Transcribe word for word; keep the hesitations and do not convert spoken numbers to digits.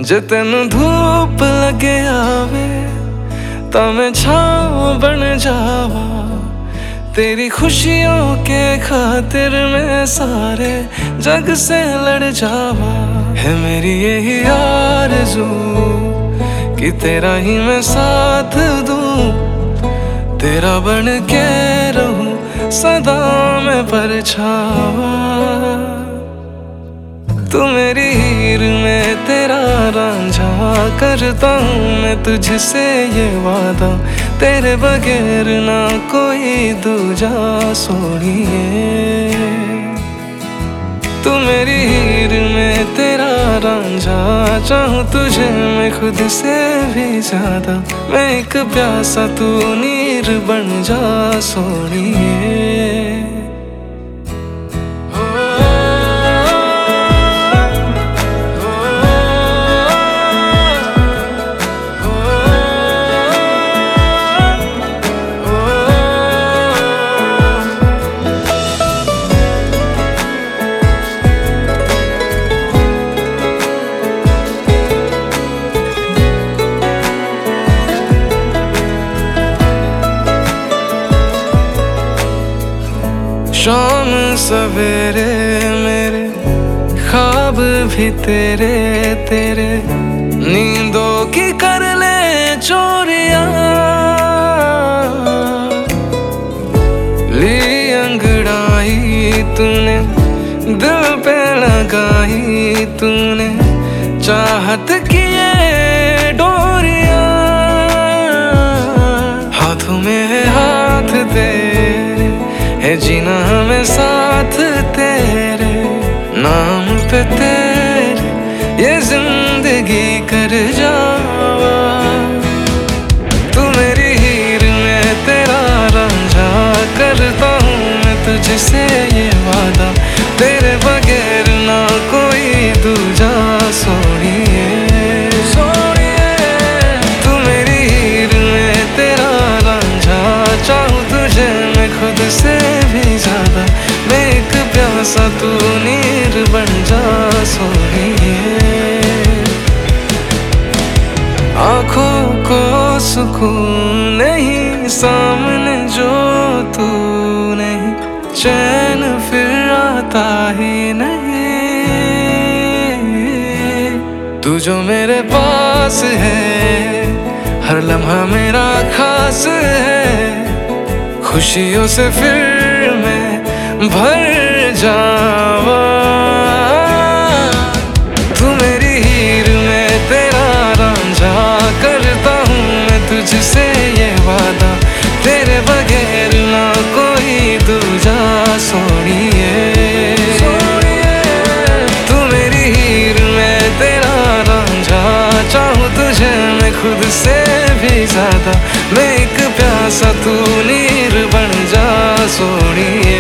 जे तेनू धूप लगे आवे ता मैं छाँव बन जावा। तेरी खुशियों के खातिर मैं सारे जग से लड़ जावा। है मेरी यही आरज़ू कि तेरा ही मैं साथ दूं, तेरा बन के रहूं सदा मैं परछावा। तू मेरी हीर में तेरा रांझा, करता हूँ मैं तुझसे ये वादा, तेरे बगैर ना कोई दूजा सोनिए। तू मेरी हीर में तेरा रांझा, चाहूँ तुझे मैं खुद से भी ज्यादा। मैं एक प्यासा तू नीर बन जा सोनिए। शाम सवेरे मेरे ख्वाब भी तेरे तेरे, नींदों की कर ले चोरियां। ली अंगड़ाई तूने दिल पे लगाई तूने, चाहत की ये डोरियां। हाथों में है हाथ तेरे, है जीना हमें साथ तेरे, नाम पे तेरे ये जिंदगी कर जावा। तू मेरी हीर में तेरा रांझा, करता हूँ मैं तुझसे ये वादा, तेरे बगैर ना कोई दूजा सोनिए। तू मेरी हीर में तेरा रांझा, चाहूँ तुझे मैं खुद से भी ज्यादा। मैं एक प्यासा तू नीर बन जा सोनिए। आँखों को सुकून नहीं सामने जो तू नहीं, चैन फिर आता ही नहीं। तू जो मेरे पास है, हर लम्हा मेरा खास है। खुशियों से फिर मैं भर जावा। तू मेरी हीर में तेरा रांझा, करता हूँ मैं तुझसे ये वादा, तेरे बगैर ना कोई दूजा सोनिए। तू मेरी हीर में तेरा रांझा, चाहूँ तुझे मैं खुद से भी ज्यादा। मैं एक प्यासा तू नीर बन जा सोनिए।